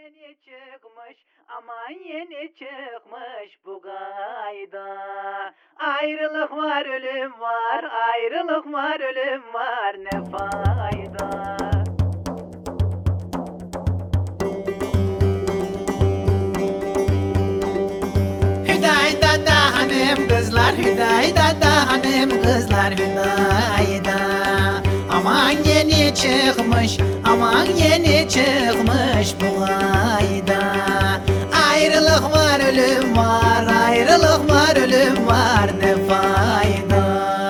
yeni çıkmış, aman yeni çıkmış bu gayda. Ayrılık var, ölüm var, ayrılık var, ölüm var, ne fayda. Hüdayda da hanım kızlar, Hüdayda da hanım kızlar, Hüdayda. Aman yeni çıkmış, aman yeni çıkmış bu ayda. Ayrılık var, ölüm var, ayrılık var, ölüm var, ne fayda.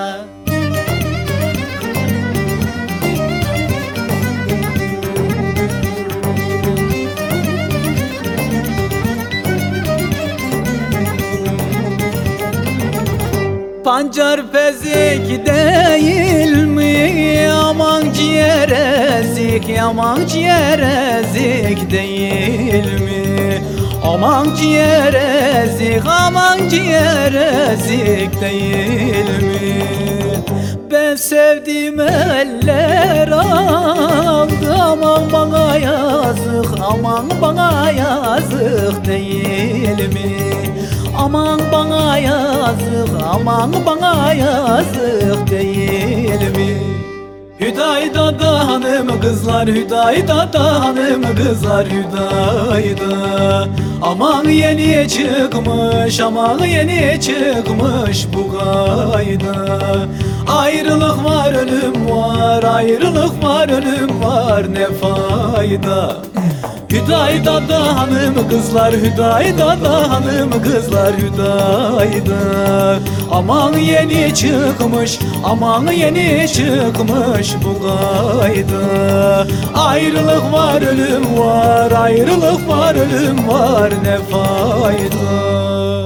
Pancar pezik değil mi? Aman ciğer ezik, aman ciğer ezik değil mi? Aman ciğer ezik, aman ciğer ezik değil mi? Ben sevdiğim eller aldı, aman bana yazık, aman bana yazık değil mi? Aman bana yazık, aman bana yazık değil mi? Hüdayda da hanım kızlar, Hüdayda da hanım kızlar, Hüdayda. Aman yeni çıkmış, aman yeni çıkmış bu gayda. Ayrılık var, ölüm var, ayrılık var, ölüm var, ne fayda. Hüdayda da hanım kızlar, Hüdayda da hanım kızlar, Hüdayda. Aman yeni çıkmış, aman yeni çıkmış bu gayda. Ayrılık var, ölüm var, ayrılık var, ölüm var, ne fayda.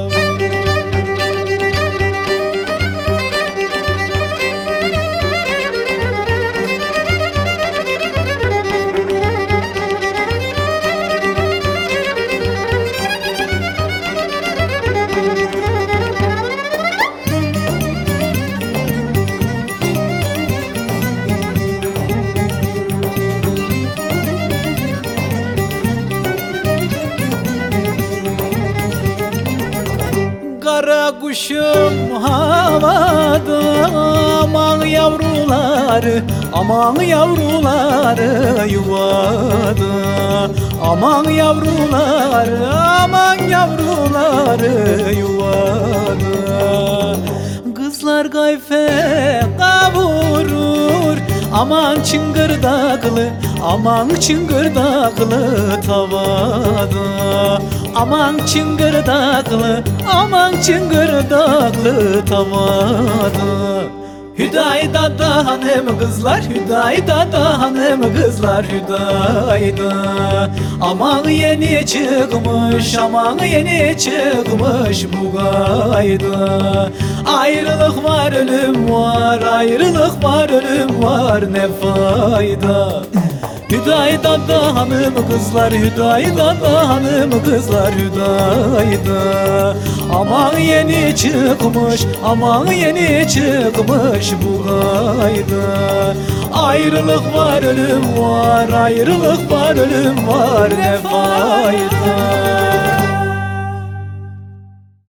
Kara kuşum havada, aman yavruları, aman yavruları yuvada. Aman yavruları, aman yavruları yuvada. Kızlar kayfe kavurur, aman çıngırdaklı, aman çıngırdaklı tavada. Aman çıngırdaklı, aman çıngırdaklı tavada. Hüdayda da hanım kızlar, Hüdayda da hanım kızlar, Hüdayda. Aman yeni çıkmış, aman yeni çıkmış bu gayda. Ayrılık var, ölüm var, ayrılık var, ölüm var, ne fayda. Hüdayda da hanım kızlar, Hüdayda da hanım kızlar, Hüdayda. Aman yeni çıkmış, aman yeni çıkmış bu gayda. Ayrılık var, ölüm var, ayrılık var, ölüm var, ne fayda.